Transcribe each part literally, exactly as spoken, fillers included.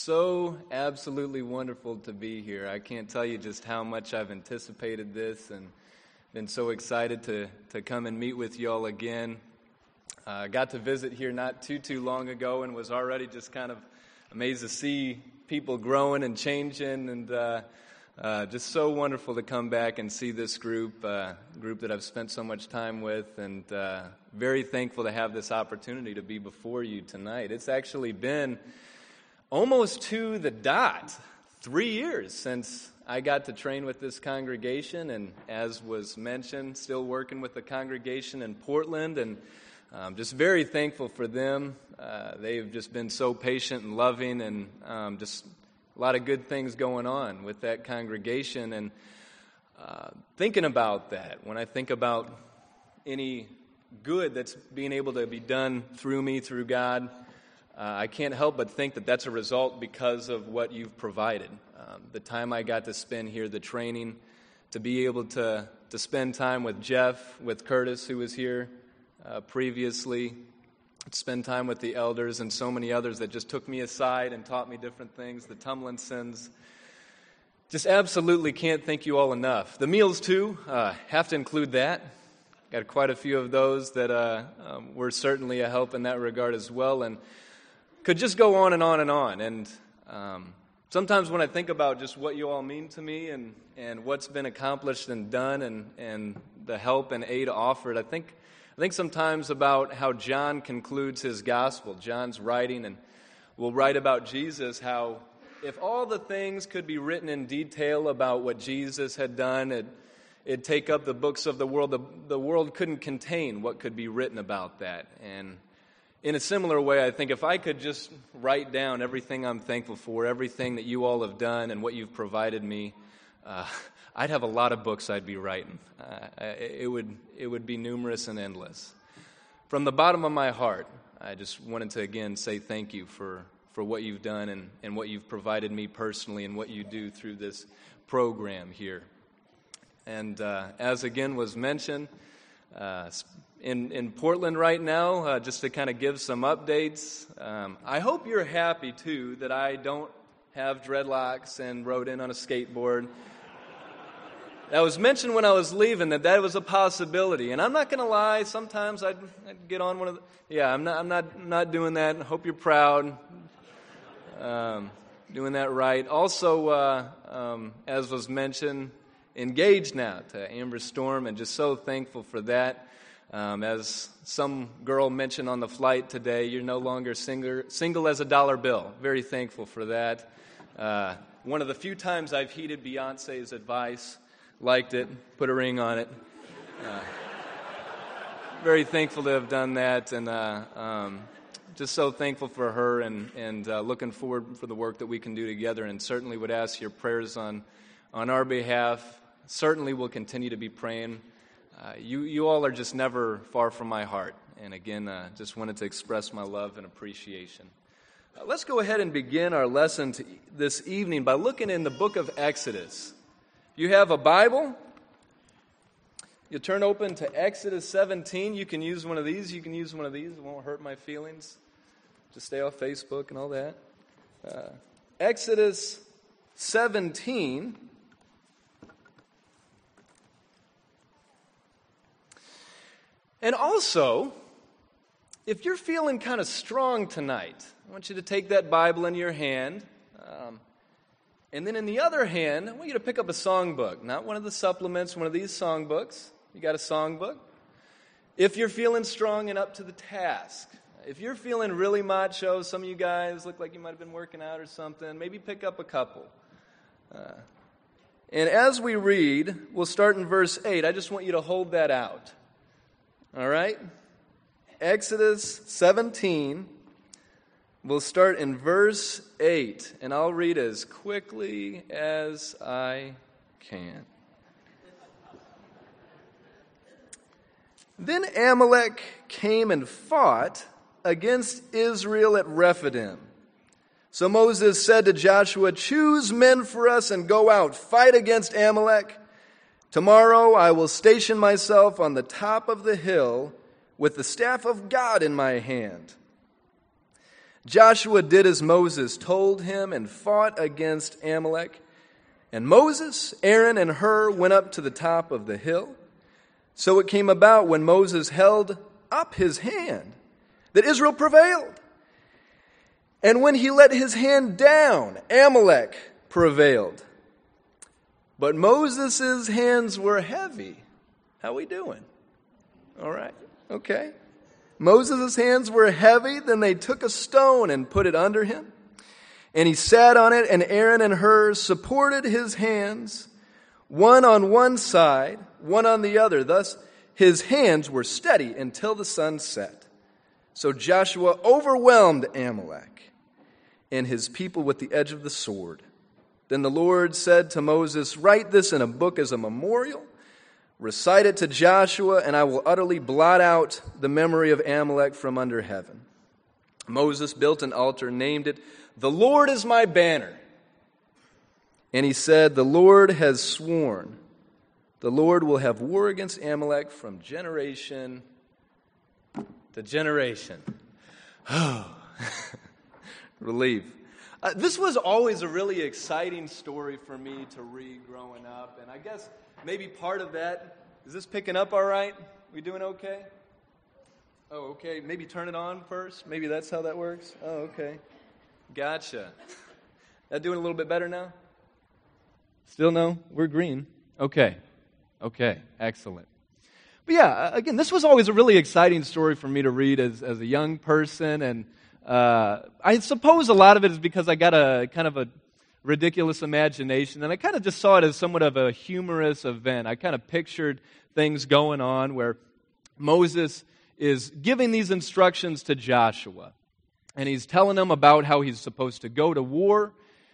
So absolutely wonderful to be here. I can't tell you just how much I've anticipated this and been so excited to, to come and meet with you all again. I uh, got to visit here not too, too long ago and was already just kind of amazed to see people growing and changing, and uh, uh, just so wonderful to come back and see this group, uh, group that I've spent so much time with, and uh, very thankful to have this opportunity to be before you tonight. It's actually been almost to the dot, three years since I got to train with this congregation, and as was mentioned, still working with the congregation in Portland, and I'm just very thankful for them. Uh, they've just been so patient and loving, and um, just a lot of good things going on with that congregation. And uh, thinking about that, when I think about any good that's being able to be done through me, through God, Uh, I can't help but think that that's a result because of what you've provided. Um, the time I got to spend here, the training, to be able to, to spend time with Jeff, with Curtis, who was here uh, previously, spend time with the elders and so many others that just took me aside and taught me different things, the Tumlinsons. Just absolutely can't thank you all enough. The meals, too, uh, have to include that. Got quite a few of those that uh, um, were certainly a help in that regard as well, and could just go on and on and on. And um, sometimes when I think about just what you all mean to me and, and what's been accomplished and done and, and the help and aid offered, I think I think sometimes about how John concludes his gospel. John's writing and will write about Jesus, how if all the things could be written in detail about what Jesus had done, it, it'd take up the books of the world. The, the world couldn't contain what could be written about that. And in a similar way, I think if I could just write down everything I'm thankful for, everything that you all have done and what you've provided me, uh, I'd have a lot of books I'd be writing. Uh, it would it would be numerous and endless. From the bottom of my heart, I just wanted to again say thank you for, for what you've done and, and what you've provided me personally and what you do through this program here. And uh, as again was mentioned, uh, In, in Portland right now, uh, just to kind of give some updates. Um, I hope you're happy, too, that I don't have dreadlocks and rode in on a skateboard. That was mentioned when I was leaving, that that was a possibility. And I'm not going to lie, sometimes I'd, I'd get on one of the... Yeah, I'm not, I'm not, not doing that. I hope you're proud. Um, doing that right. Also, uh, um, as was mentioned, engaged now to Amber Storm, and just so thankful for that. Um, as some girl mentioned on the flight today, you're no longer single, single as a dollar bill. Very thankful for that. Uh, one of the few times I've heeded Beyonce's advice, liked it, put a ring on it. Uh, very thankful to have done that, and uh, um, just so thankful for her, and, and uh, looking forward for the work that we can do together, and certainly would ask your prayers on, on our behalf. Certainly will continue to be praying. Uh, you, you all are just never far from my heart. And again, uh, just wanted to express my love and appreciation. Uh, let's go ahead and begin our lesson to, this evening by looking in the book of Exodus. If you have a Bible, you turn open to Exodus seventeen. You can use one of these. You can use one of these. It won't hurt my feelings. Just stay off Facebook and all that. Uh, Exodus seventeen. And also, if you're feeling kind of strong tonight, I want you to take that Bible in your hand. Um, and then in the other hand, I want you to pick up a songbook. Not one of the supplements, one of these songbooks. You got a songbook? If you're feeling strong and up to the task. If you're feeling really macho, some of you guys look like you might have been working out or something, maybe pick up a couple. Uh, and as we read, we'll start in verse eight. I just want you to hold that out. All right? Exodus seventeen, we'll start in verse eight, and I'll read as quickly as I can. Then Amalek came and fought against Israel at Rephidim. So Moses said to Joshua, "Choose men for us and go out, fight against Amalek. Tomorrow I will station myself on the top of the hill with the staff of God in my hand." Joshua did as Moses told him and fought against Amalek. And Moses, Aaron, and Hur went up to the top of the hill. So it came about when Moses held up his hand that Israel prevailed. And when he let his hand down, Amalek prevailed. But Moses' hands were heavy. How we doing? All right, okay. Moses' hands were heavy, then they took a stone and put it under him. And he sat on it, and Aaron and Hur supported his hands, one on one side, one on the other. Thus his hands were steady until the sun set. So Joshua overwhelmed Amalek and his people with the edge of the sword. Then the Lord said to Moses, "Write this in a book as a memorial. Recite it to Joshua, and I will utterly blot out the memory of Amalek from under heaven." Moses built an altar and named it, "The Lord is my banner." And he said, "The Lord has sworn, the Lord will have war against Amalek from generation to generation." Oh, relief. Uh, this was always a really exciting story for me to read growing up, and I guess maybe part of that, is this picking up all right? We doing okay? Oh, okay. Maybe turn it on first. Maybe that's how that works. Oh, okay. Gotcha. That doing a little bit better now? Still no? We're green. Okay. Okay. Excellent. But yeah, again, this was always a really exciting story for me to read as, as a young person, and uh, I suppose a lot of it is because I got a kind of a ridiculous imagination, and I kind of just saw it as somewhat of a humorous event. I kind of pictured things going on where Moses is giving these instructions to Joshua, and he's telling him about how he's supposed to go to war,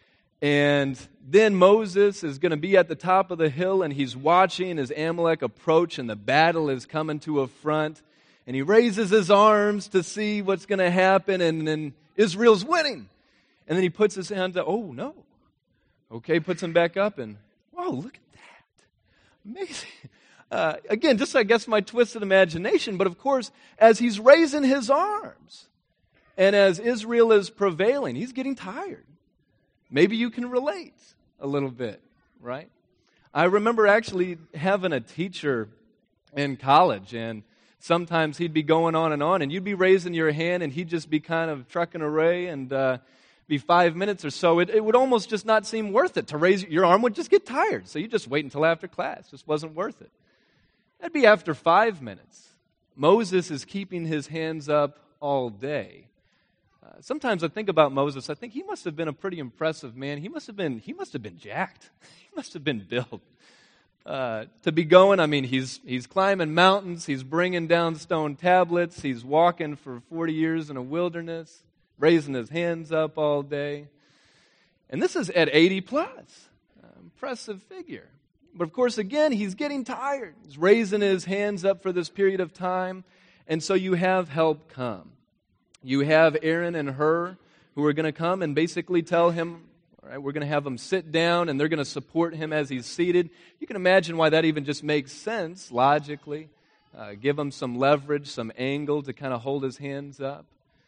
and then Moses is going to be at the top of the hill, and he's watching as Amalek approach, and the battle is coming to a front, and he raises his arms to see what's going to happen, and then Israel's winning, and then he puts his hand up, oh no. Okay, puts him back up, and wow, look at that. Amazing. Uh, again, just I guess my twisted imagination, but of course, as he's raising his arms, and as Israel is prevailing, he's getting tired. Maybe you can relate a little bit, right? I remember actually having a teacher in college, and sometimes he'd be going on and on, and you'd be raising your hand, and he'd just be kind of trucking away, and uh, be five minutes or so, it, it would almost just not seem worth it to raise, your arm would just get tired. So you just wait until after class. It just wasn't worth it. That'd be after five minutes. Moses is keeping his hands up all day. Uh, sometimes I think about Moses, I think he must have been a pretty impressive man. He must have been, he must have been jacked. He must have been built. Uh, to be going, I mean, he's he's climbing mountains, he's bringing down stone tablets, he's walking for forty years in a wilderness, raising his hands up all day. And this is at eighty plus. Uh, impressive figure. But of course, again, he's getting tired. He's raising his hands up for this period of time. And so you have help come. You have Aaron and Hur who are going to come and basically tell him, all right, we're going to have him sit down, and they're going to support him as he's seated. You can imagine why that even just makes sense logically. Uh, give him some leverage, some angle to kind of hold his hands up.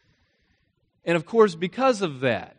And of course, because of that,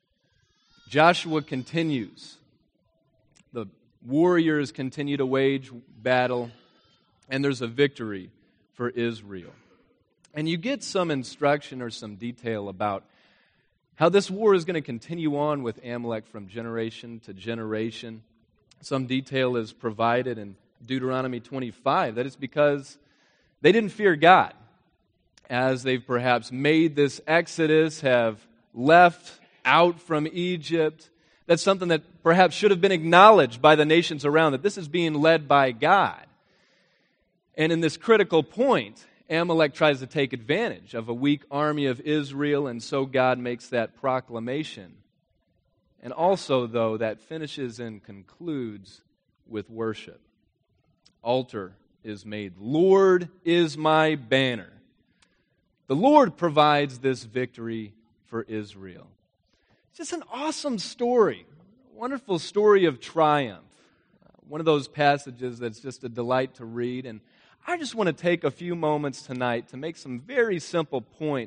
Joshua continues. The warriors continue to wage battle, and there's a victory for Israel. And you get some instruction or some detail about how this war is going to continue on with Amalek from generation to generation. Some detail is provided in Deuteronomy twenty-five. That is because they didn't fear God. As they've perhaps made this exodus, have left out from Egypt. That's something that perhaps should have been acknowledged by the nations around, that this is being led by God. And in this critical point, Amalek tries to take advantage of a weak army of Israel, and so God makes that proclamation. And also, though, that finishes and concludes with worship. Altar is made. Lord is my banner. The Lord provides this victory for Israel. It's just an awesome story, wonderful story of triumph. Uh, one of those passages that's just a delight to read. And I just want to take a few moments tonight to make some very simple points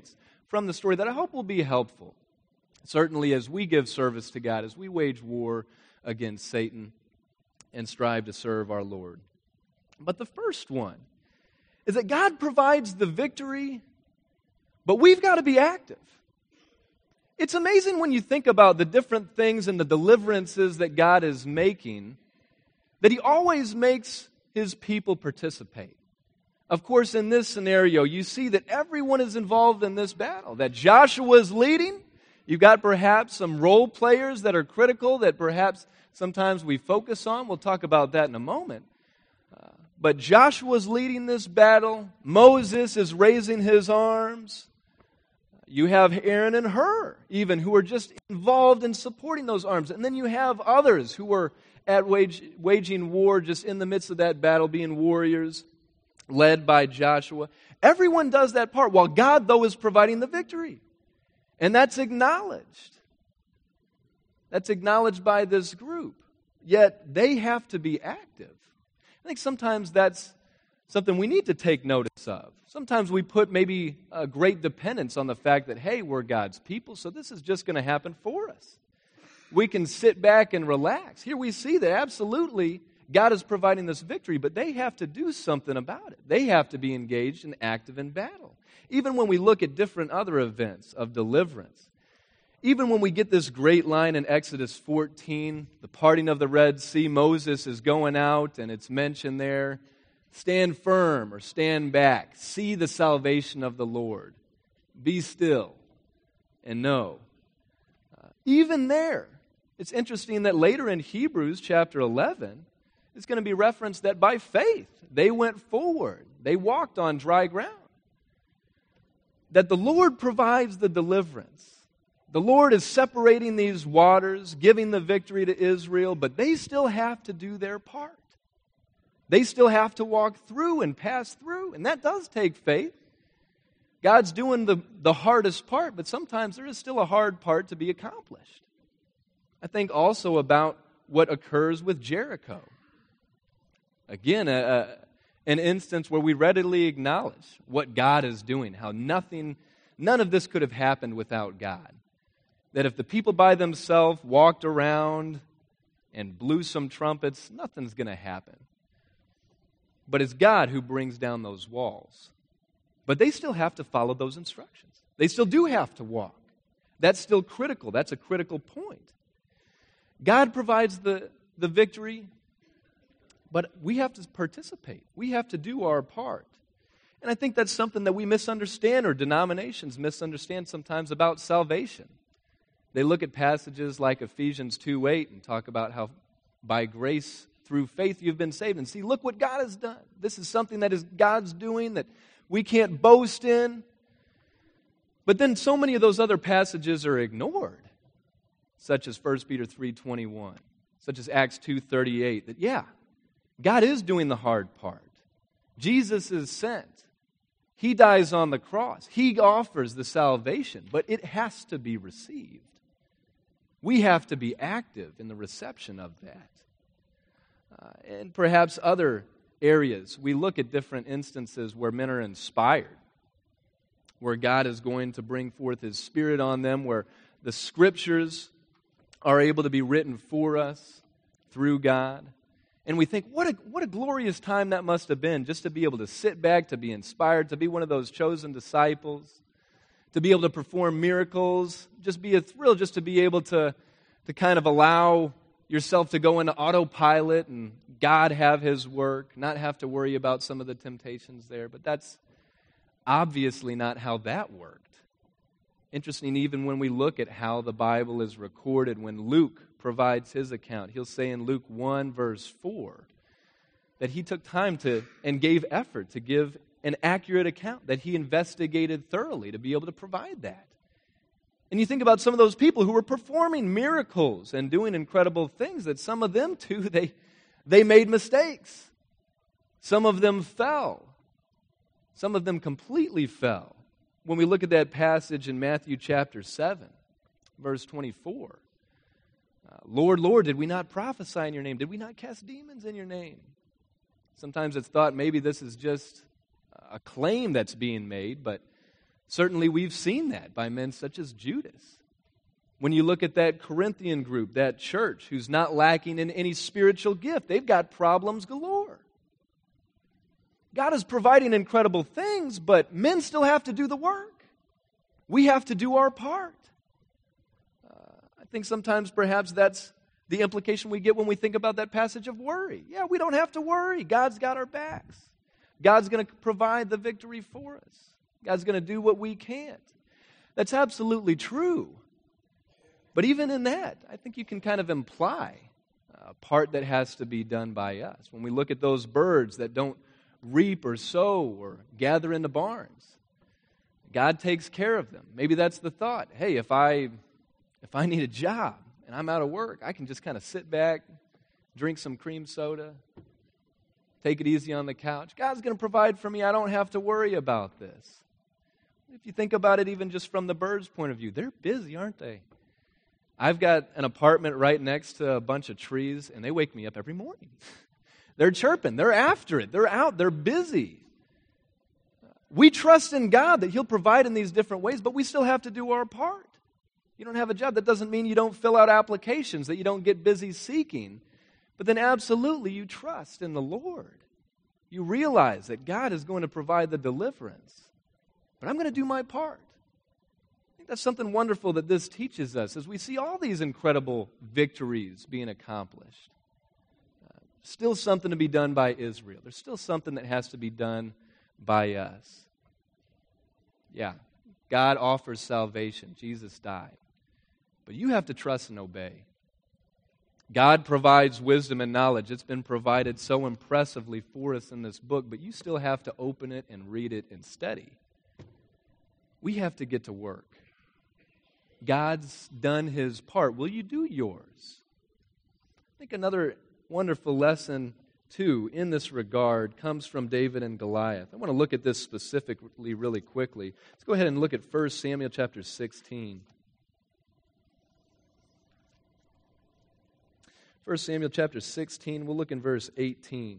from the story that I hope will be helpful, certainly as we give service to God, as we wage war against Satan and strive to serve our Lord. But the first one is that God provides the victory, but we've got to be active. It's amazing when you think about the different things and the deliverances that God is making, that He always makes His people participate. Of course, in this scenario, you see that everyone is involved in this battle, that Joshua is leading. You've got perhaps some role players that are critical that perhaps sometimes we focus on. We'll talk about that in a moment. Uh, but Joshua's leading this battle. Moses is raising his arms. You have Aaron and Hur, even, who are just involved in supporting those arms. And then you have others who are at wage, waging war just in the midst of that battle, being warriors, led by Joshua. Everyone does that part, while God, though, is providing the victory. And that's acknowledged. That's acknowledged by this group. Yet they have to be active. I think sometimes that's something we need to take notice of. Sometimes we put maybe a great dependence on the fact that, hey, we're God's people, so this is just going to happen for us. We can sit back and relax. Here we see that absolutely God is providing this victory, but they have to do something about it. They have to be engaged and active in battle. Even when we look at different other events of deliverance, even when we get this great line in Exodus fourteen, the parting of the Red Sea, Moses is going out and it's mentioned there, stand firm or stand back, see the salvation of the Lord, be still and know. Uh, even there, it's interesting that later in Hebrews chapter eleven, it's going to be referenced that by faith they went forward, they walked on dry ground. That the Lord provides the deliverance. The Lord is separating these waters, giving the victory to Israel, but they still have to do their part. They still have to walk through and pass through, and that does take faith. God's doing the, the hardest part, but sometimes there is still a hard part to be accomplished. I think also about what occurs with Jericho. Again, a, a, an instance where we readily acknowledge what God is doing, how nothing, none of this could have happened without God. That if the people by themselves walked around and blew some trumpets, nothing's going to happen. But it's God who brings down those walls. But they still have to follow those instructions. They still do have to walk. That's still critical. That's a critical point. God provides the, the victory, but we have to participate. We have to do our part. And I think that's something that we misunderstand, or denominations misunderstand sometimes about salvation. They look at passages like Ephesians two eight and talk about how by grace through faith you've been saved. And see, look what God has done. This is something that is God's doing that we can't boast in. But then so many of those other passages are ignored, such as First Peter three twenty-one, such as Acts two thirty-eight, that yeah, God is doing the hard part. Jesus is sent. He dies on the cross. He offers the salvation, but it has to be received. We have to be active in the reception of that. Uh, and perhaps other areas, we look at different instances where men are inspired, where God is going to bring forth His Spirit on them, where the Scriptures are able to be written for us through God. And we think, what a, what a glorious time that must have been, just to be able to sit back, to be inspired, to be one of those chosen disciples, to be able to perform miracles, just be a thrill just to be able to, to kind of allow yourself to go into autopilot and God have His work, not have to worry about some of the temptations there. But that's obviously not how that worked. Interesting, even when we look at how the Bible is recorded, when Luke provides his account, he'll say in Luke one, verse four, that he took time to and gave effort to give an accurate account, that he investigated thoroughly to be able to provide that. And you think about some of those people who were performing miracles and doing incredible things, that some of them too, they, they made mistakes. Some of them fell. Some of them completely fell. When we look at that passage in Matthew chapter seven, verse twenty-four, uh, Lord, Lord, did we not prophesy in your name? Did we not cast demons in your name? Sometimes it's thought maybe this is just a claim that's being made, but Certainly we've seen that by men such as Judas. When you look at that Corinthian group, that church who's not lacking in any spiritual gift, they've got problems galore. God is providing incredible things, but men still have to do the work. We have to do our part. Uh, I think sometimes perhaps that's the implication we get when we think about that passage of worry. Yeah, we don't have to worry. God's got our backs. God's going to provide the victory for us. God's going to do what we can't. That's absolutely true. But even in that, I think you can kind of imply a part that has to be done by us. When we look at those birds that don't reap or sow or gather in the barns, God takes care of them. Maybe that's the thought. Hey, if I if I need a job and I'm out of work, I can just kind of sit back, drink some cream soda, take it easy on the couch. God's going to provide for me. I don't have to worry about this. If you think about it even just from the birds' point of view, they're busy, aren't they? I've got an apartment right next to a bunch of trees, and they wake me up every morning. They're chirping. They're after it. They're out. They're busy. We trust in God that He'll provide in these different ways, but we still have to do our part. You don't have a job. That doesn't mean you don't fill out applications, that you don't get busy seeking. But then absolutely you trust in the Lord. You realize that God is going to provide the deliverance. But I'm going to do my part. I think that's something wonderful that this teaches us as we see all these incredible victories being accomplished. Uh, still something to be done by Israel. There's still something that has to be done by us. Yeah, God offers salvation. Jesus died. But you have to trust and obey. God provides wisdom and knowledge. It's been provided so impressively for us in this book, but you still have to open it and read it and study. We have to get to work. God's done His part. Will you do yours? I think another wonderful lesson, too, in this regard comes from David and Goliath. I want to look at this specifically really quickly. Let's go ahead and look at First Samuel chapter sixteen. First Samuel chapter sixteen, we'll look in verse eighteen.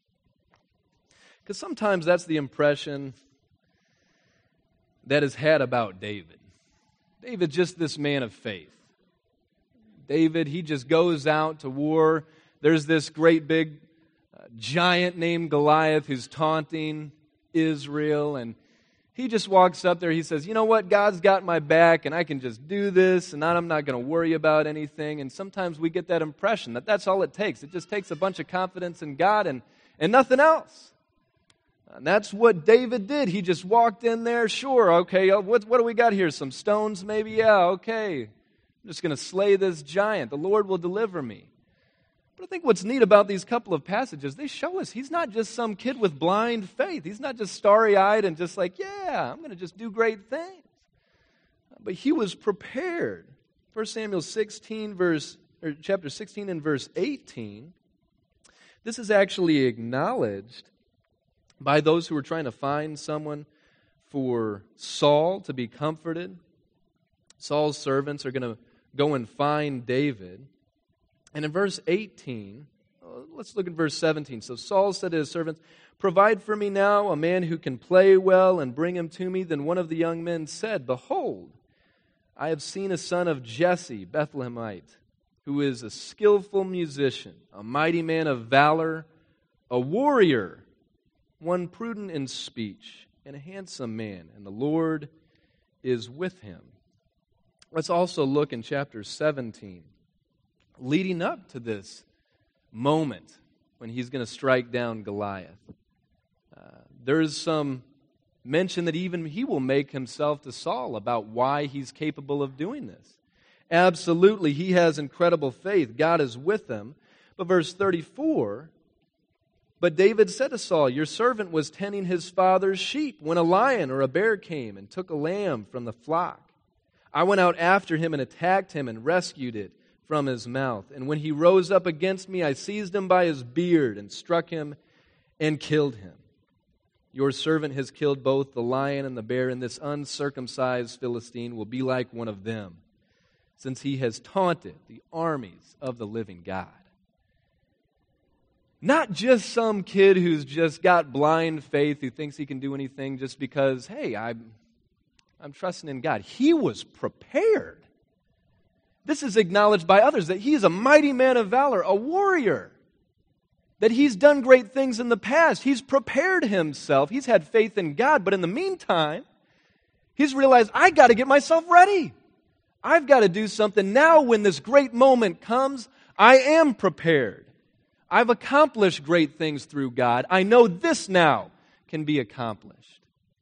Because sometimes that's the impression that is had about David. David, just this man of faith. David, he just goes out to war. There's this great big uh, giant named Goliath who's taunting Israel, and he just walks up there. He says, you know what, God's got my back, and I can just do this, and I'm not going to worry about anything. And sometimes we get that impression that that's all it takes. It just takes a bunch of confidence in God and, and nothing else. And that's what David did. He just walked in there. Sure, okay, what, what do we got here? Some stones maybe? Yeah, okay. I'm just going to slay this giant. The Lord will deliver me. But I think what's neat about these couple of passages, they show us he's not just some kid with blind faith. He's not just starry-eyed and just like, yeah, I'm going to just do great things. But he was prepared. First Samuel sixteen, verse, or chapter sixteen and verse eighteen, this is actually acknowledged by those who were trying to find someone for Saul to be comforted. Saul's servants are going to go and find David. And in verse eighteen, let's look at verse seventeen. So Saul said to his servants, provide for me now a man who can play well and bring him to me. Then one of the young men said, behold, I have seen a son of Jesse, Bethlehemite, who is a skillful musician, a mighty man of valor, a warrior, one prudent in speech, and a handsome man, and the Lord is with him. Let's also look in chapter seventeen, leading up to this moment when he's going to strike down Goliath. Uh, there's some mention that even he will make himself to Saul about why he's capable of doing this. Absolutely, he has incredible faith. God is with him. But verse thirty-four, but David said to Saul, your servant was tending his father's sheep when a lion or a bear came and took a lamb from the flock. I went out after him and attacked him and rescued it from his mouth. And when he rose up against me, I seized him by his beard and struck him and killed him. Your servant has killed both the lion and the bear, and this uncircumcised Philistine will be like one of them, since he has taunted the armies of the living God. Not just some kid who's just got blind faith who thinks he can do anything just because, hey, I I'm trusting in God. He was prepared. This is acknowledged by others, that he is a mighty man of valor, a warrior, that he's done great things in the past. He's prepared himself. He's had faith in God, but in the meantime, he's realized, I got to get myself ready. I've got to do something now. When this great moment comes, I am prepared. I've accomplished great things through God. I know this now can be accomplished.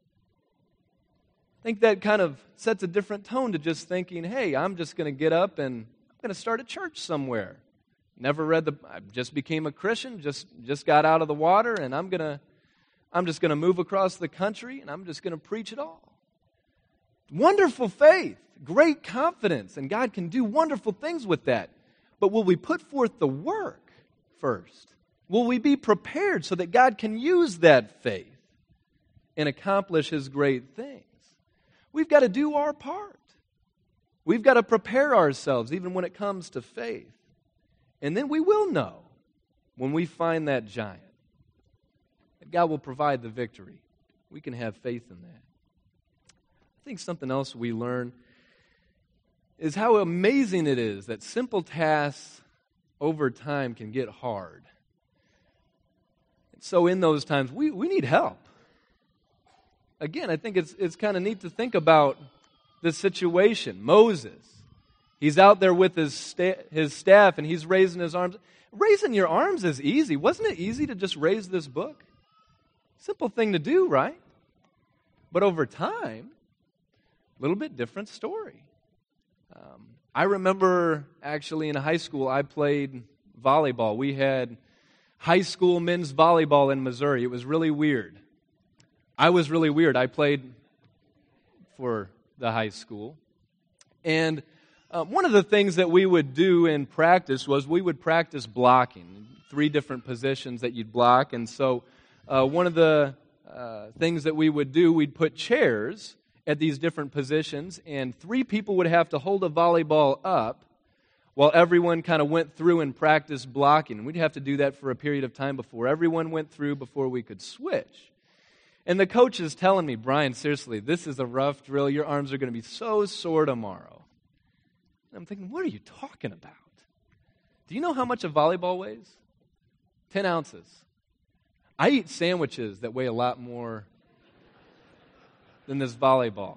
I think that kind of sets a different tone to just thinking, hey, I'm just going to get up and I'm going to start a church somewhere. Never read the, I just became a Christian, just, just got out of the water, and I'm going to, I'm just going to move across the country and I'm just going to preach it all. Wonderful faith, great confidence, and God can do wonderful things with that. But will we put forth the work first? Will we be prepared so that God can use that faith and accomplish His great things? We've got to do our part. We've got to prepare ourselves even when it comes to faith. And then we will know when we find that giant that God will provide the victory. We can have faith in that. I think something else we learn is how amazing it is that simple tasks over time can get hard. So in those times, we, we need help. Again, I think it's it's kind of neat to think about this situation. Moses, he's out there with his sta- his staff and he's raising his arms. Raising your arms is easy. Wasn't it easy to just raise this book? Simple thing to do, right? But over time, a little bit different story. Um, I remember actually in high school, I played volleyball. We had high school men's volleyball in Missouri. It was really weird. I was really weird. I played for the high school. And uh, one of the things that we would do in practice was we would practice blocking, three different positions that you'd block. And so uh, one of the uh, things that we would do, we'd put chairs at these different positions, and three people would have to hold a volleyball up while everyone kind of went through and practiced blocking. And we'd have to do that for a period of time before everyone went through, before we could switch. And the coach is telling me, Brian, seriously, this is a rough drill. Your arms are going to be so sore tomorrow. And I'm thinking, what are you talking about? Do you know how much a volleyball weighs? Ten ounces. I eat sandwiches that weigh a lot more than this volleyball.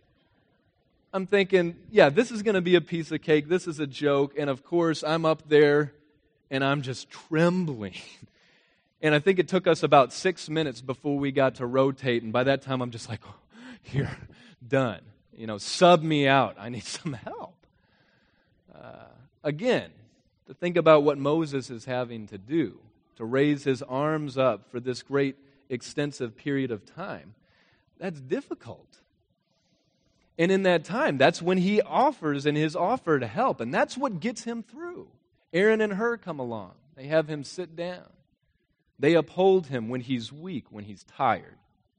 I'm thinking, yeah, this is going to be a piece of cake. This is a joke. And of course, I'm up there and I'm just trembling. And I think it took us about six minutes before we got to rotate. And by that time, I'm just like, oh, here, done. You know, sub me out. I need some help. Uh, again, to think about what Moses is having to do, to raise his arms up for this great extensive period of time, that's difficult. And in that time, that's when he offers in his offer to help. And that's what gets him through. Aaron and Hur come along. They have him sit down. They uphold him when he's weak, when he's tired.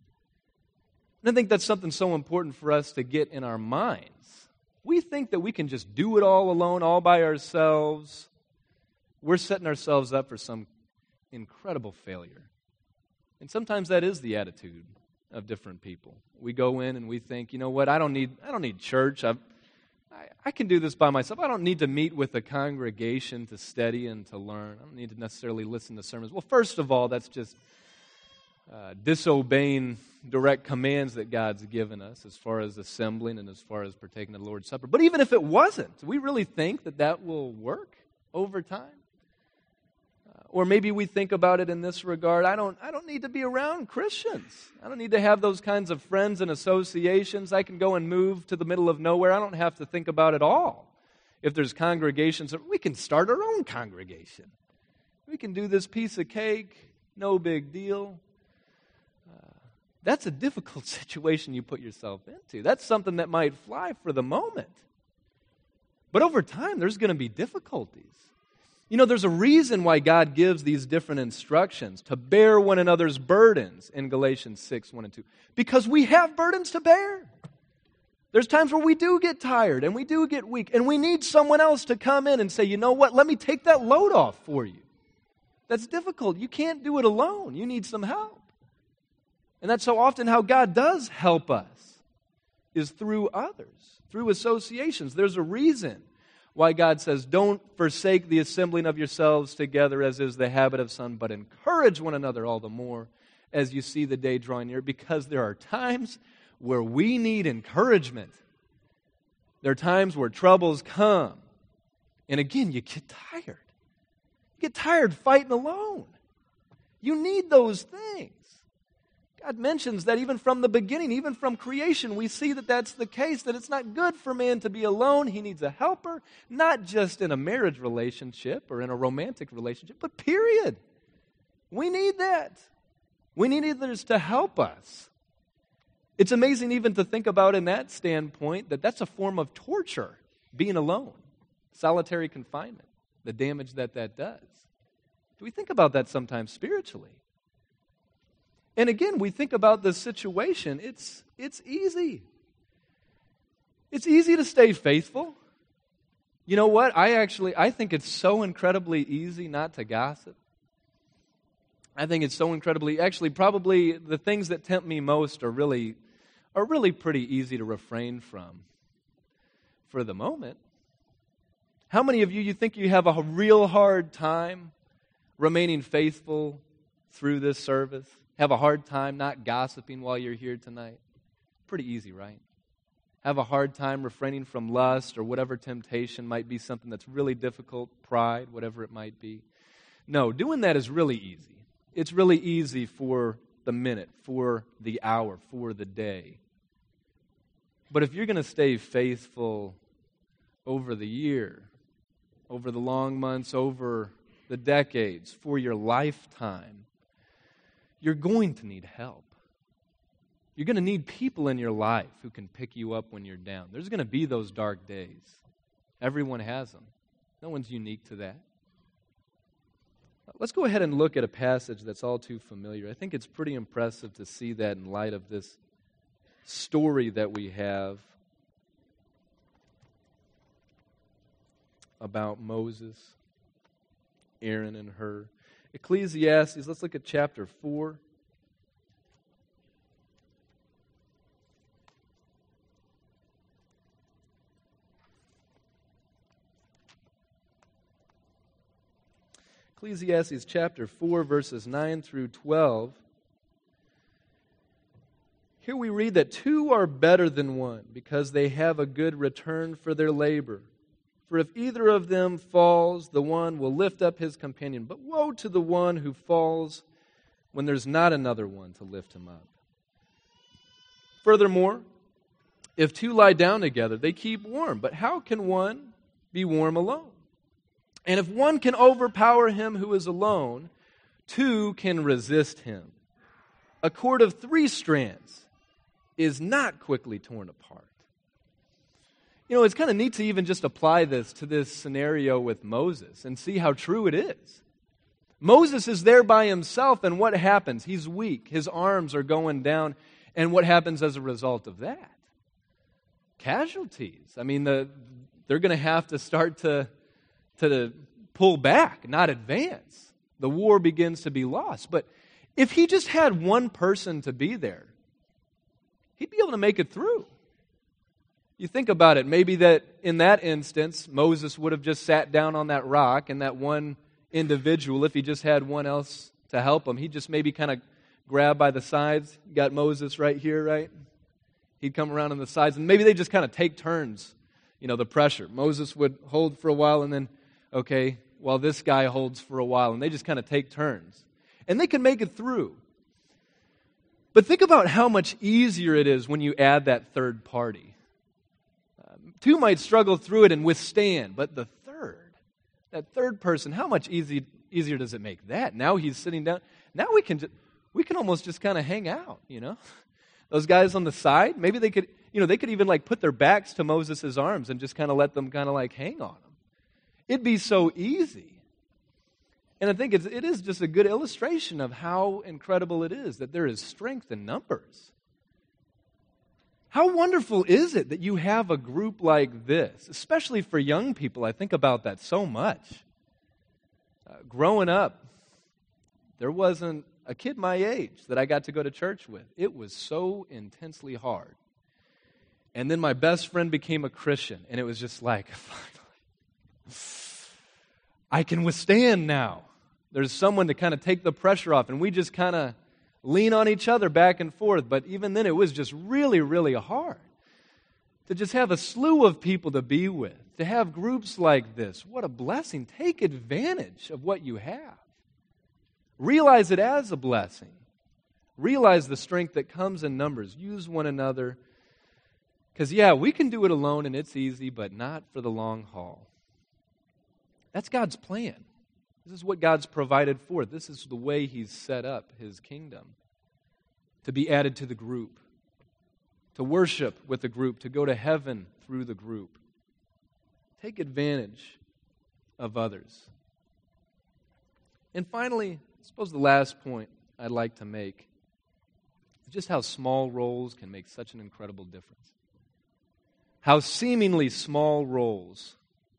And I think that's something so important for us to get in our minds. We think that we can just do it all alone, all by ourselves. We're setting ourselves up for some incredible failure. And sometimes that is the attitude of different people. We go in and we think, you know what, I don't need I don't need church. I've, I, I can do this by myself. I don't need to meet with a congregation to study and to learn. I don't need to necessarily listen to sermons. Well, first of all, that's just uh, disobeying direct commands that God's given us as far as assembling and as far as partaking of the Lord's Supper. But even if it wasn't, do we really think that that will work over time? Or maybe we think about it in this regard, I don't I don't need to be around Christians. I don't need to have those kinds of friends and associations. I can go and move to the middle of nowhere. I don't have to think about it all. If there's congregations, we can start our own congregation. We can do this piece of cake, no big deal. Uh, that's a difficult situation you put yourself into. That's something that might fly for the moment. But over time, there's going to be difficulties. You know, there's a reason why God gives these different instructions to bear one another's burdens in Galatians six, one and two. Because we have burdens to bear. There's times where we do get tired and we do get weak, and we need someone else to come in and say, you know what, let me take that load off for you. That's difficult. You can't do it alone. You need some help. And that's so often how God does help us. is through others, through associations. There's a reason why God says, don't forsake the assembling of yourselves together as is the habit of some, but encourage one another all the more as you see the day drawing near, because there are times where we need encouragement. There are times where troubles come. And again, you get tired. You get tired fighting alone. You need those things. God mentions that even from the beginning, even from creation, we see that that's the case, that it's not good for man to be alone. He needs a helper, not just in a marriage relationship or in a romantic relationship, but period. We need that. We need others to help us. It's amazing even to think about in that standpoint that that's a form of torture, being alone, solitary confinement, the damage that that does. Do we think about that sometimes spiritually? And again, we think about the situation. It's, it's easy. It's easy to stay faithful. You know what? I actually, I think it's so incredibly easy not to gossip. I think it's so incredibly, actually probably the things that tempt me most are really, are really pretty easy to refrain from for the moment. How many of you, you think you have a real hard time remaining faithful through this service? Have a hard time not gossiping while you're here tonight? Pretty easy, right? Have a hard time refraining from lust or whatever temptation might be something that's really difficult, pride, whatever it might be. No, doing that is really easy. It's really easy for the minute, for the hour, for the day. But if you're going to stay faithful over the year, over the long months, over the decades, for your lifetime, you're going to need help. You're going to need people in your life who can pick you up when you're down. There's going to be those dark days. Everyone has them. No one's unique to that. Let's go ahead and look at a passage that's all too familiar. I think it's pretty impressive to see that in light of this story that we have about Moses, Aaron, and Hur. Ecclesiastes, let's look at chapter four. Ecclesiastes chapter four, verses nine through twelve. Here we read that two are better than one because they have a good return for their labor. For if either of them falls, the one will lift up his companion. But woe to the one who falls when there's not another one to lift him up. Furthermore, if two lie down together, they keep warm. But how can one be warm alone? And if one can overpower him who is alone, two can resist him. A cord of three strands is not quickly torn apart. You know, it's kind of neat to even just apply this to this scenario with Moses and see how true it is. Moses is there by himself, and what happens? He's weak. His arms are going down. And what happens as a result of that? Casualties. I mean, the, they're going to have to start to, to pull back, not advance. The war begins to be lost. But if he just had one person to be there, he'd be able to make it through. You think about it, maybe that in that instance, Moses would have just sat down on that rock, and that one individual, if he just had one else to help him, he'd just maybe kind of grab by the sides. You got Moses right here, right? He'd come around on the sides, and maybe they just kind of take turns, you know, the pressure. Moses would hold for a while, and then, okay, while this guy holds for a while, and they just kind of take turns. And they can make it through. But think about how much easier it is when you add that third party. Two might struggle through it and withstand, but the third, that third person, how much easy, easier does it make that? Now he's sitting down. Now we can just, we can almost just kind of hang out, you know? Those guys on the side, maybe they could, you know, they could even like put their backs to Moses' arms and just kind of let them kind of like hang on him. It'd be so easy. And I think it's, it is just a good illustration of how incredible it is that there is strength in numbers. How wonderful is it that you have a group like this, especially for young people? I think about that so much. Uh, growing up, there wasn't a kid my age that I got to go to church with. It was so intensely hard. And then my best friend became a Christian, and it was just like, finally, I can withstand now. There's someone to kind of take the pressure off, and we just kind of lean on each other back and forth. But even then, it was just really, really hard to just have a slew of people to be with, to have groups like this. What a blessing. Take advantage of what you have. Realize it as a blessing. Realize the strength that comes in numbers. Use one another. Because, yeah, we can do it alone and it's easy, but not for the long haul. That's God's plan. This is what God's provided for. This is the way He's set up His kingdom. To be added to the group. To worship with the group. To go to heaven through the group. Take advantage of others. And finally, I suppose the last point I'd like to make is just how small roles can make such an incredible difference. How seemingly small roles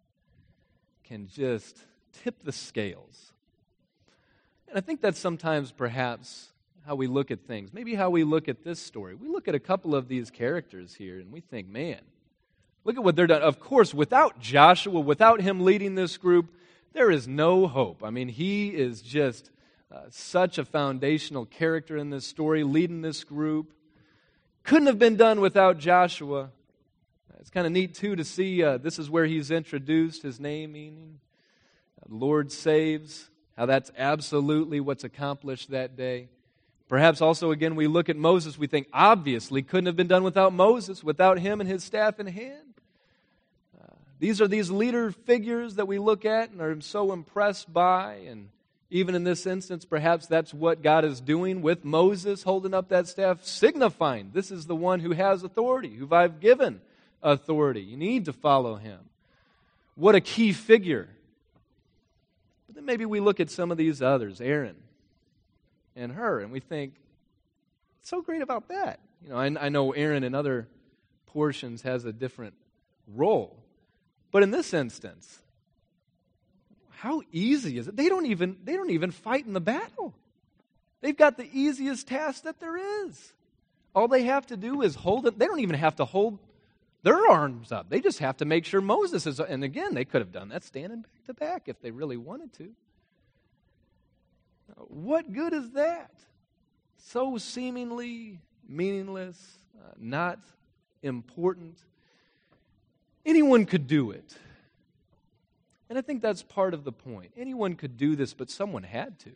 can just tip the scales. And I think that's sometimes perhaps how we look at things. Maybe how we look at this story. We look at a couple of these characters here and we think, man, look at what they're done. Of course, without Joshua, without him leading this group, there is no hope. I mean, he is just uh, such a foundational character in this story, leading this group. Couldn't have been done without Joshua. It's kind of neat, too, to see uh, this is where he's introduced, his name meaning uh, Lord saves, how that's absolutely what's accomplished that day. Perhaps also, again, we look at Moses, we think, obviously, couldn't have been done without Moses, without him and his staff in hand. Uh, these are these leader figures that we look at and are so impressed by, and even in this instance, perhaps that's what God is doing with Moses holding up that staff, signifying this is the one who has authority, who I've given authority. You need to follow him. What a key figure. But then maybe we look at some of these others, Aaron and her, and we think, what's so great about that? You know, I, I know Aaron in other portions has a different role. But in this instance, how easy is it? They don't even, they don't even fight in the battle. They've got the easiest task that there is. All they have to do is hold it. They don't even have to hold their arms up. They just have to make sure Moses is, and again, they could have done that standing back to back if they really wanted to. What good is that? So seemingly meaningless, uh, not important. Anyone could do it. And I think that's part of the point. Anyone could do this, but someone had to.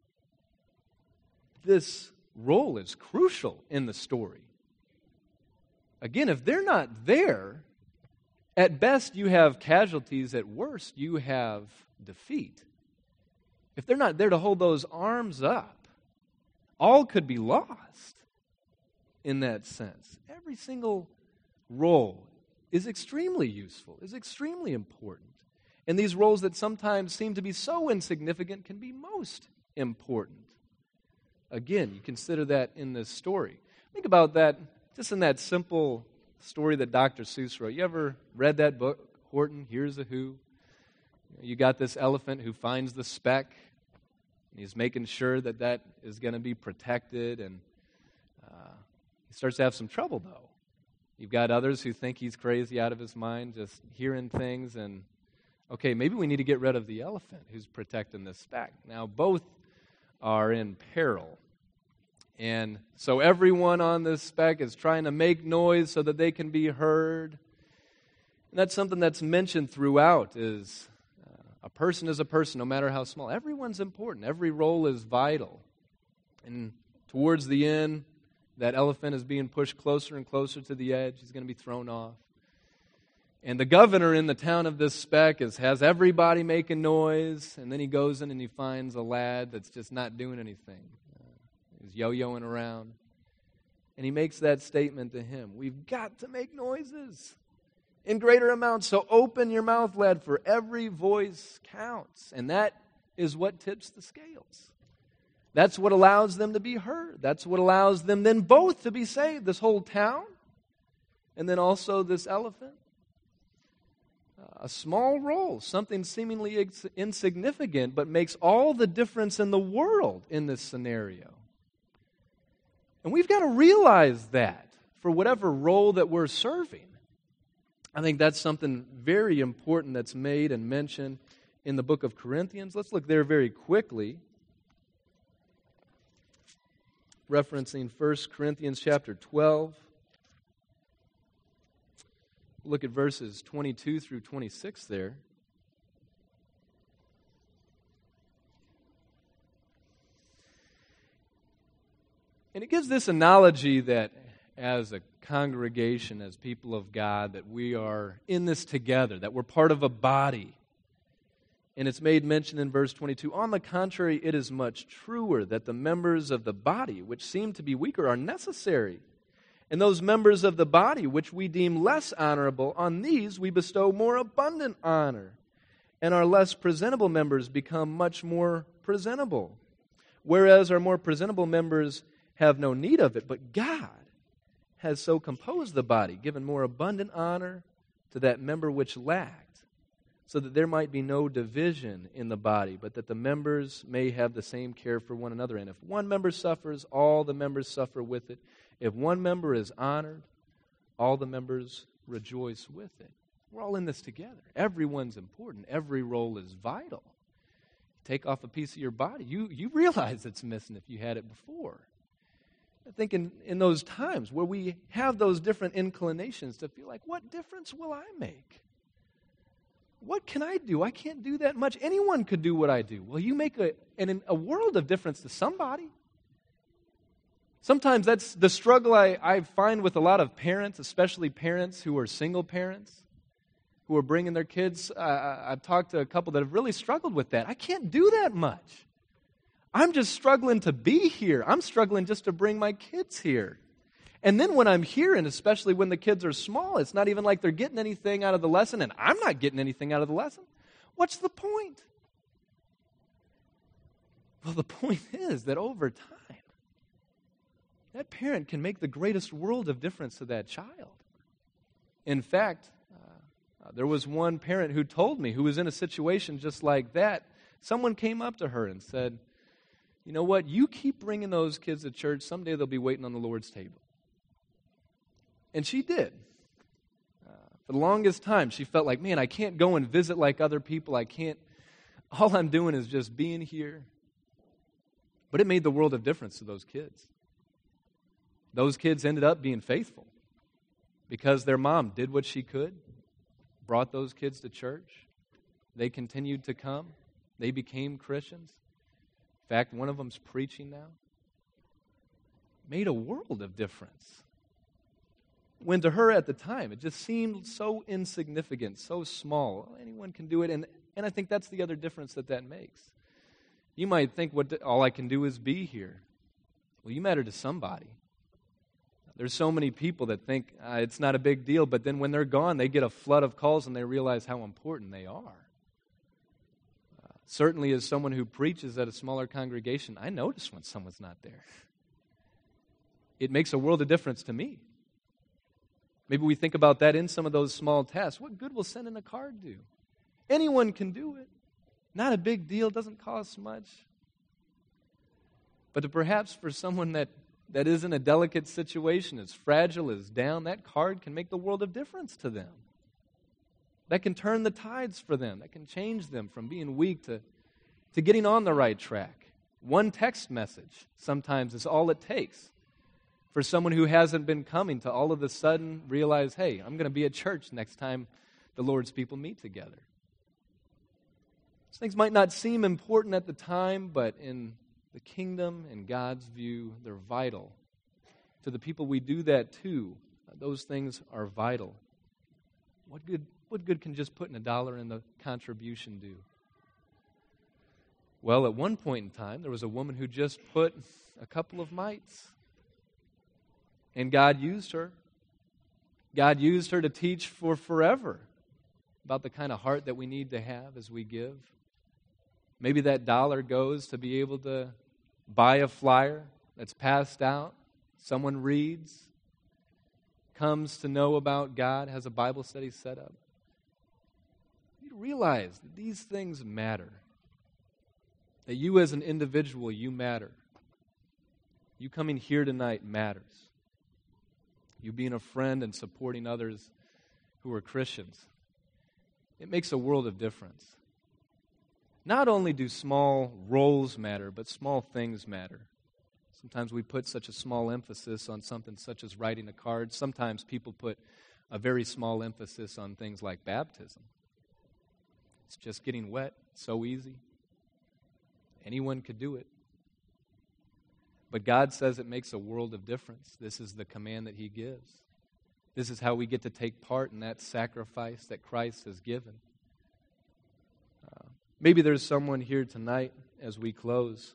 This role is crucial in the story. Again, if they're not there, at best you have casualties, at worst you have defeat. If they're not there to hold those arms up, all could be lost in that sense. Every single role is extremely useful, is extremely important. And these roles that sometimes seem to be so insignificant can be most important. Again, you consider that in this story. Think about that just in that simple story that Doctor Seuss wrote. You ever read that book, Horton, Here's a Who? You got this elephant who finds the speck, and he's making sure that that is going to be protected, and uh, he starts to have some trouble, though. You've got others who think he's crazy out of his mind, just hearing things, and okay, maybe we need to get rid of the elephant who's protecting this speck. Now, both are in peril. And so everyone on this speck is trying to make noise so that they can be heard. And that's something that's mentioned throughout is uh, a person is a person, no matter how small. Everyone's important. Every role is vital. And towards the end, that elephant is being pushed closer and closer to the edge. He's going to be thrown off. And the governor in the town of this speck is, has everybody making noise, and then he goes in and he finds a lad that's just not doing anything. Uh, he's yo-yoing around. And he makes that statement to him, we've got to make noises in greater amounts, so open your mouth, lad, for every voice counts. And that is what tips the scales. That's what allows them to be heard. That's what allows them then both to be saved, this whole town, and then also this elephant. A small role, something seemingly insignificant, but makes all the difference in the world in this scenario. And we've got to realize that for whatever role that we're serving. I think that's something very important that's made and mentioned in the book of Corinthians. Let's look there very quickly. Referencing First Corinthians chapter twelve. Look at verses twenty-two through twenty-six there. And it gives this analogy that as a congregation, as people of God, that we are in this together, that we're part of a body. And it's made mention in verse twenty-two, on the contrary, it is much truer that the members of the body, which seem to be weaker, are necessary. And those members of the body, which we deem less honorable, on these we bestow more abundant honor. And our less presentable members become much more presentable. Whereas our more presentable members have no need of it, but God has so composed the body, given more abundant honor to that member which lacked, so that there might be no division in the body, but that the members may have the same care for one another. And if one member suffers, all the members suffer with it. If one member is honored, all the members rejoice with it. We're all in this together. Everyone's important. Every role is vital. Take off a piece of your body, you, you realize it's missing if you had it before. I think in, in those times where we have those different inclinations to feel like, what difference will I make? What can I do? I can't do that much. Anyone could do what I do. Well, you make a, an, a world of difference to somebody. Sometimes that's the struggle I, I find with a lot of parents, especially parents who are single parents, who are bringing their kids. Uh, I've talked to a couple that have really struggled with that. I can't do that much. I'm just struggling to be here. I'm struggling just to bring my kids here. And then when I'm here, and especially when the kids are small, it's not even like they're getting anything out of the lesson, and I'm not getting anything out of the lesson. What's the point? Well, the point is that over time, that parent can make the greatest world of difference to that child. In fact, uh, there was one parent who told me, who was in a situation just like that, someone came up to her and said, you know what, you keep bringing those kids to church, someday they'll be waiting on the Lord's table. And she did. Uh, for the longest time, she felt like, man, I can't go and visit like other people. I can't, all I'm doing is just being here. But it made the world of difference to those kids. Those kids ended up being faithful because their mom did what she could, brought those kids to church. They continued to come. They became Christians. In fact, one of them's preaching now. Made a world of difference. When to her at the time, it just seemed so insignificant, so small. Well, anyone can do it, and, and I think that's the other difference that that makes. You might think, what all I can do is be here. Well, you matter to somebody. There's so many people that think uh, it's not a big deal, but then when they're gone, they get a flood of calls and they realize how important they are. Uh, certainly as someone who preaches at a smaller congregation, I notice when someone's not there. It makes a world of difference to me. Maybe we think about that in some of those small tasks. What good will sending a card do? Anyone can do it. Not a big deal, doesn't cost much. But to perhaps for someone that, that is in a delicate situation, is fragile, is down, that card can make the world of difference to them. That can turn the tides for them. That can change them from being weak to, to getting on the right track. One text message sometimes is all it takes for someone who hasn't been coming to all of a sudden realize, hey, I'm going to be at church next time the Lord's people meet together. These things might not seem important at the time, but in the kingdom and God's view, they're vital. To the people we do that to, those things are vital. What good, what good can just putting a dollar in the contribution do? Well, at one point in time, there was a woman who just put a couple of mites. And God used her. God used her to teach for forever about the kind of heart that we need to have as we give. Maybe that dollar goes to be able to buy a flyer that's passed out. Someone reads, comes to know about God, has a Bible study set up. You realize that these things matter. That you as an individual, you matter. You coming here tonight matters. you being a friend and supporting others who are Christians, it makes a world of difference. Not only do small roles matter, but small things matter. Sometimes we put such a small emphasis on something such as writing a card. Sometimes people put a very small emphasis on things like baptism. It's just getting wet, so easy. Anyone could do it. But God says it makes a world of difference. This is the command that He gives. This is how we get to take part in that sacrifice that Christ has given. Uh, maybe there's someone here tonight as we close.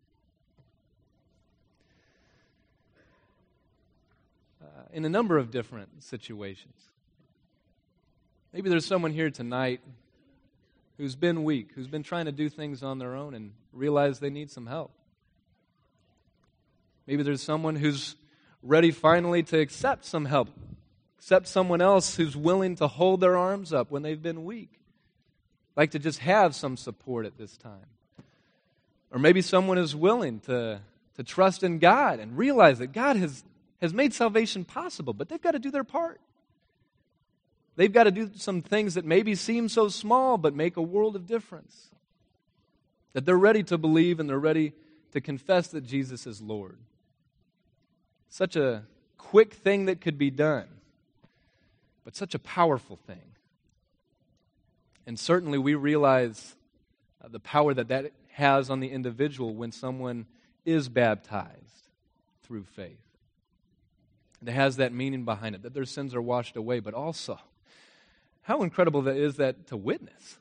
Uh, in a number of different situations. Maybe there's someone here tonight who's been weak, who's been trying to do things on their own and realize they need some help. Maybe there's someone who's ready finally to accept some help, accept someone else who's willing to hold their arms up when they've been weak, like to just have some support at this time. Or maybe someone is willing to, to trust in God and realize that God has, has made salvation possible, but they've got to do their part. They've got to do some things that maybe seem so small but make a world of difference. That they're ready to believe and they're ready to confess that Jesus is Lord. Such a quick thing that could be done, but such a powerful thing. And certainly we realize uh, the power that that has on the individual when someone is baptized through faith. It has that meaning behind it, that their sins are washed away, but also how incredible that is that to witness,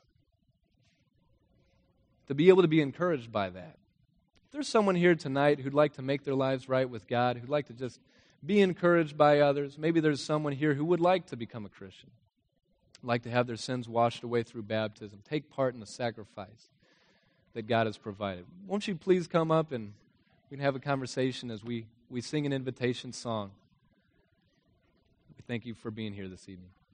to be able to be encouraged by that. If there's someone here tonight who'd like to make their lives right with God, who'd like to just be encouraged by others, maybe there's someone here who would like to become a Christian, like to have their sins washed away through baptism, take part in the sacrifice that God has provided. Won't you please come up and we can have a conversation as we, we sing an invitation song. We thank you for being here this evening.